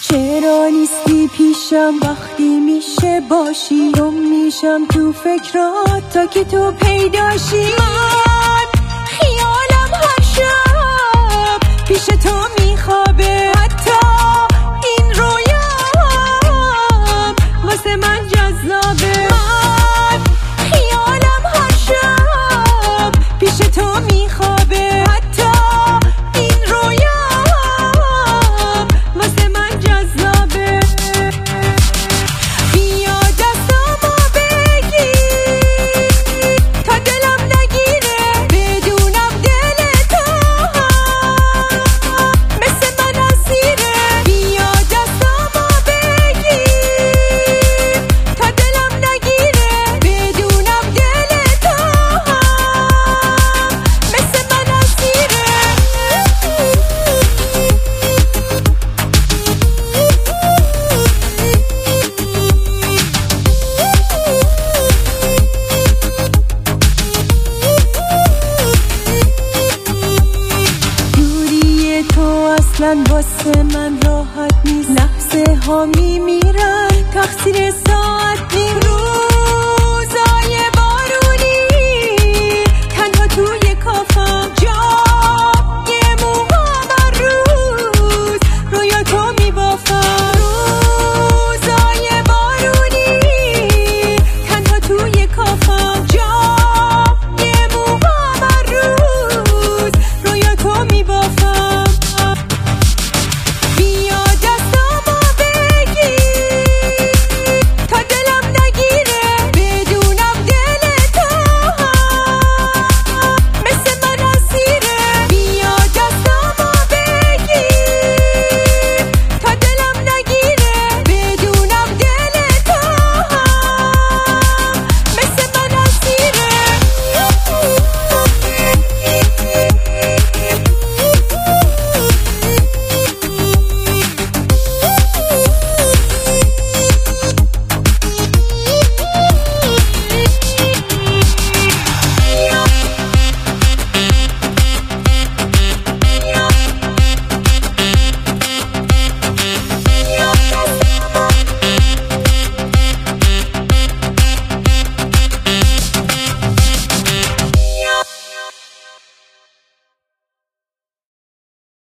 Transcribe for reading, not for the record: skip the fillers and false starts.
چرا نیستی پیشم وقتی میشه باشی؟ گم میشم تو فکرات تا که تو پیداشی. من خیالم هر شب پیش تو میخوابه، حتی این رویام واسه من جذابه. من خیالم هر شب پیش تو میخوابه، حتی این رویام واسه من جذابه. بیا دستامو بگیر تا دلم نگیره، بدونم دل تو مثل من اسیره. بیا دستامو بگیر تا دلم نگیره، بدونم دل تو مثل من اسیره. دوری تو اصلا واسه من راحت نیست، لحظه ها میمیرن تقصیر ساعت نیم.